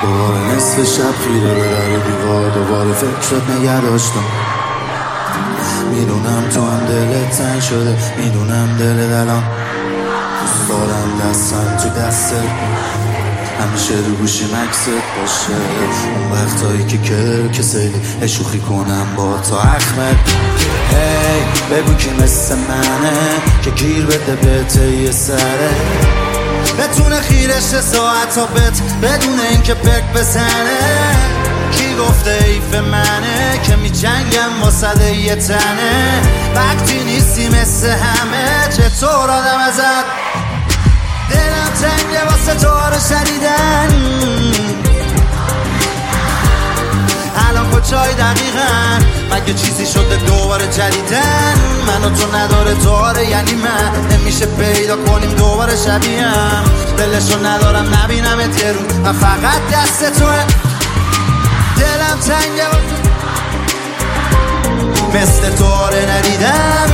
دوباره نصف شب خیره به در دیوار، دوباره فکرت نگه داشتم. میدونم تو هم دلت تنگ شده، میدونم دلت الان دوست دارم دستم تو دستت، همیشه رو گوشی مکست باشه. اون وقتایی که کسلی شوخی کنم با تا احمد. هی بگو کی مثل منه که گیر بده به یه سره، بتونه خیرش ساعت تا بدون اینکه پک بزنه. کی گفته ایف منه که می جنگم واسه یه تنه، وقتی نیستی مثل همه چطور آدم ازت. دلم تنگه واسه تو رو شدیدن، الان کجای دقیقا؟ مگه چیزی شده دوباره جدیدن؟ من و تو نداره داره، یعنی من نمیشه پیدا کنیم دوباره شبیهم. دلشو ندارم نبینمت یه روز، من فقط دست توه. دلم تنگه مثل تو آره ندیدم،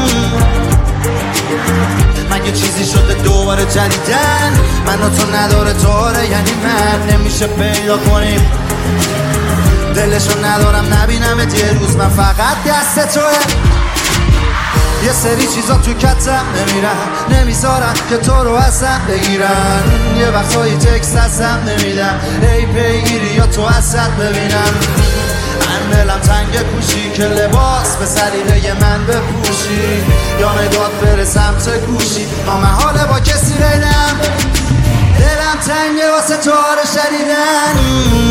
مگه چیزی شده دوباره جدیدن؟ من و تو نداره داره، یعنی من نمیشه پیدا کنیم. دلشو ندارم نبینمت یه روز، من فقط دست توه. یه سری چیزا تو کتم نمیرن، نمیذارن که تو رو ازم بگیرن. یه وقتایی تکست ازم نمیدم، ای پیگیری یا تو ازت ببینم. من دلم تنگ کوشی که لباس به سلیقه من بپوشی، یا نگات بره سمت گوشی نامحاله با کسی بینم. دلم تنگه واسه تو رو شدیدن،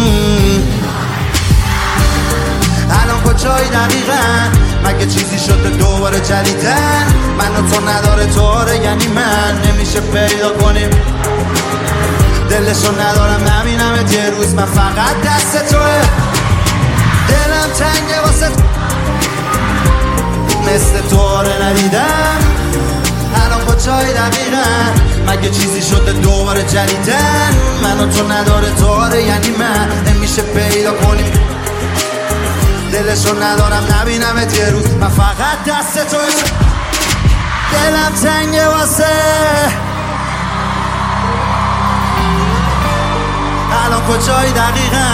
الان کجایی دقیقا؟ مگه چیزی شده دوباره جدیدن؟ من و تو نداره طوره، یعنی من نمیشه پیدا کنیم. دلشو ندارم نبینمت یه روز، من فقط دست توه. دلم تنگه واسه مثل طوره ندیدم، الان کجایی دقیقا؟ مگه چیزی شده دوباره جدیدن؟ من و تو نداره طوره، یعنی من نمیشه پیدا کنیم. دلشو ندارم نبینمت یه روز، من فقط دست توی. دلم تنگه واسه الان کجایی دقیقا؟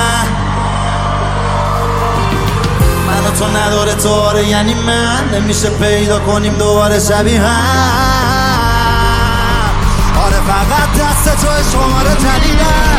من و تو نداره طوره، یعنی من نمیشه پیدا کنیم دوباره شبیه هم. آره فقط دست توی، شماره جدیدم.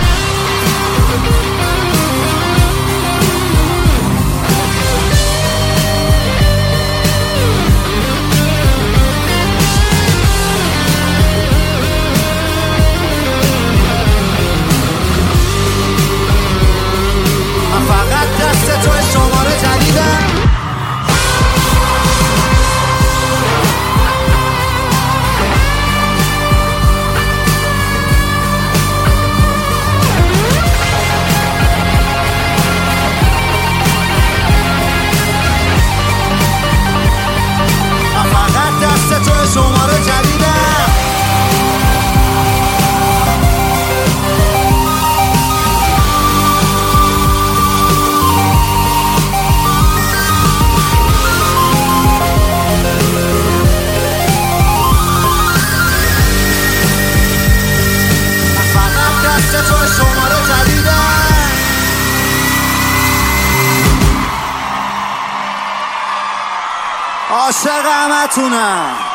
عاشق همتونم.